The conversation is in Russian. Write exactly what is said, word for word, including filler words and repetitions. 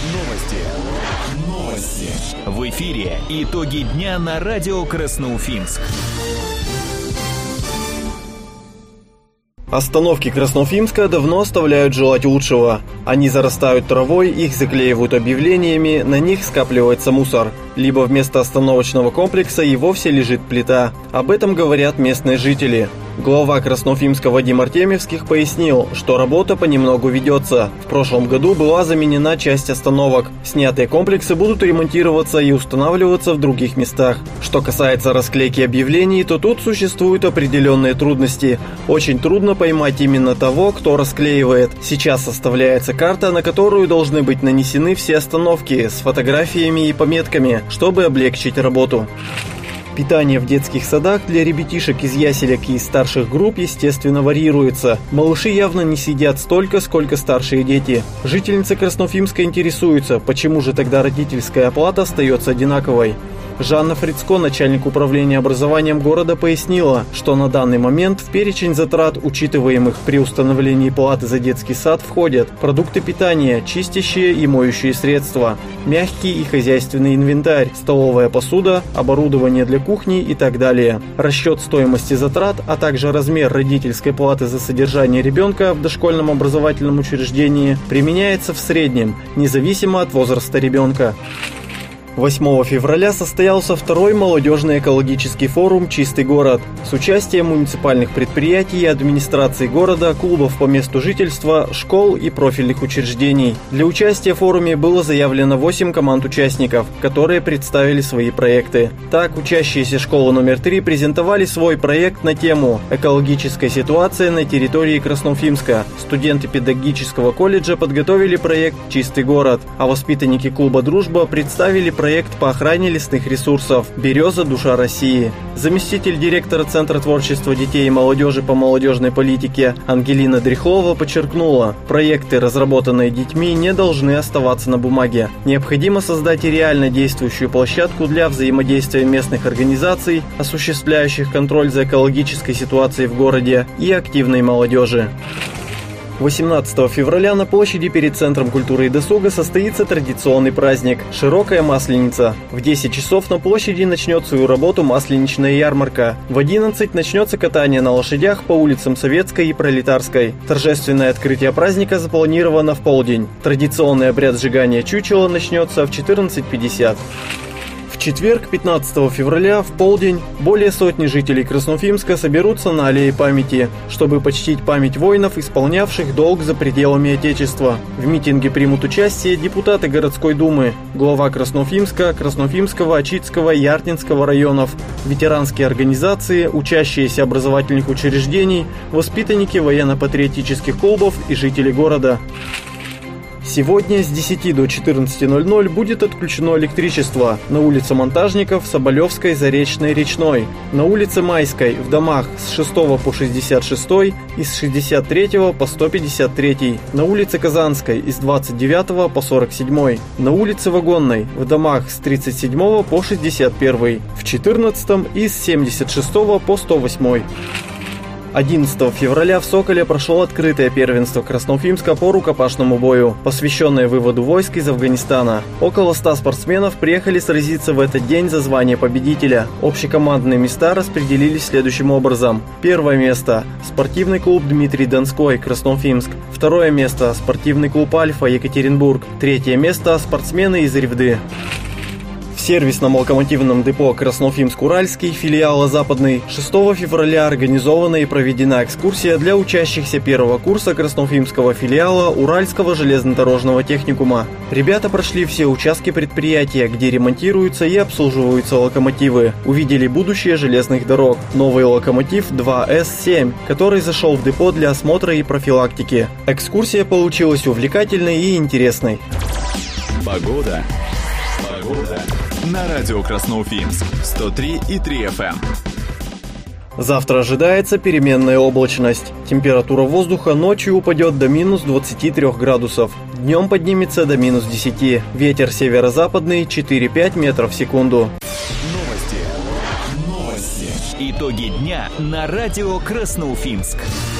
Новости. Новости. В эфире итоги дня на радио Красноуфимск. Остановки Красноуфимска давно оставляют желать лучшего. Они зарастают травой, их заклеивают объявлениями, на них скапливается мусор. Либо вместо остановочного комплекса и вовсе лежит плита. Об этом говорят местные жители. Глава Красноуфимска Вадим Артемьевских пояснил, что работа понемногу ведется. В прошлом году была заменена часть остановок. Снятые комплексы будут ремонтироваться и устанавливаться в других местах. Что касается расклейки объявлений, то тут существуют определенные трудности. Очень трудно поймать именно того, кто расклеивает. Сейчас составляется карта, на которую должны быть нанесены все остановки с фотографиями и пометками, чтобы облегчить работу. Питание в детских садах для ребятишек из яселек и из старших групп, естественно, варьируется. Малыши явно не съедят столько, сколько старшие дети. Жительница Красноуфимска интересуется, почему же тогда родительская оплата остается одинаковой. Жанна Фрицко, начальник управления образованием города, пояснила, что на данный момент в перечень затрат, учитываемых при установлении платы за детский сад, входят продукты питания, чистящие и моющие средства, мягкий и хозяйственный инвентарь, столовая посуда, оборудование для кухни и так далее. Расчет стоимости затрат, а также размер родительской платы за содержание ребенка в дошкольном образовательном учреждении применяется в среднем, независимо от возраста ребенка. восьмого февраля состоялся второй молодежный экологический форум «Чистый город» с участием муниципальных предприятий и администрации города, клубов по месту жительства, школ и профильных учреждений. Для участия в форуме было заявлено восемь команд участников, которые представили свои проекты. Так, учащиеся школы номер три презентовали свой проект на тему «Экологическая ситуация на территории Красноуфимска». Студенты педагогического колледжа подготовили проект «Чистый город», а воспитанники клуба «Дружба» представили проект Проект по охране лесных ресурсов «Береза. Душа России». Заместитель директора Центра творчества детей и молодежи по молодежной политике Ангелина Дряхлова подчеркнула, проекты, разработанные детьми, не должны оставаться на бумаге. Необходимо создать реально действующую площадку для взаимодействия местных организаций, осуществляющих контроль за экологической ситуацией в городе, и активной молодежи. восемнадцатого февраля на площади перед Центром культуры и досуга состоится традиционный праздник – Широкая Масленица. В десять часов на площади начнет свою работу масленичная ярмарка. В одиннадцать начнется катание на лошадях по улицам Советской и Пролетарской. Торжественное открытие праздника запланировано в полдень. Традиционный обряд сжигания чучела начнется в четырнадцать пятьдесят. В четверг, пятнадцатого февраля, в полдень, более сотни жителей Красноуфимска соберутся на Аллее памяти, чтобы почтить память воинов, исполнявших долг за пределами Отечества. В митинге примут участие депутаты городской думы, глава Красноуфимска, Красноуфимского, Ачитского и Яртинского районов, ветеранские организации, учащиеся образовательных учреждений, воспитанники военно-патриотических клубов и жители города. Сегодня с десяти до четырнадцати ноль-ноль будет отключено электричество на улице Монтажников, Соболевской, Заречной, Речной, на улице Майской в домах с шестого по шестьдесят шестой и с шестьдесят третьего по сто пятьдесят третий, на улице Казанской из двадцать девятого по сорок седьмой, на улице Вагонной в домах с тридцать седьмого по шестьдесят первый, в четырнадцатом из семьдесят шестого по сто восьмой. одиннадцатого февраля в Соколе прошло открытое первенство Красноуфимска по рукопашному бою, посвященное выводу войск из Афганистана. Около ста спортсменов приехали сразиться в этот день за звание победителя. Общекомандные места распределились следующим образом. Первое место – спортивный клуб «Дмитрий Донской», Красноуфимск. Второе место – спортивный клуб «Альфа», Екатеринбург. Третье место – спортсмены из Ревды. В сервисном локомотивном депо Красноуфимск-Уральский, филиала Западный, шестого февраля организована и проведена экскурсия для учащихся первого курса Красноуфимского филиала Уральского железнодорожного техникума. Ребята прошли все участки предприятия, где ремонтируются и обслуживаются локомотивы. Увидели будущее железных дорог. Новый локомотив два эс семь, который зашел в депо для осмотра и профилактики. Экскурсия получилась увлекательной и интересной. Погода. Погода. На радио Красноуфимск сто три и три эф эм. Завтра ожидается переменная облачность. Температура воздуха ночью упадет до минус двадцати трёх градусов. Днем поднимется до минус десяти. Ветер северо-западный четыре-пять метров в секунду. Новости. Новости. Итоги дня на радио Красноуфимск.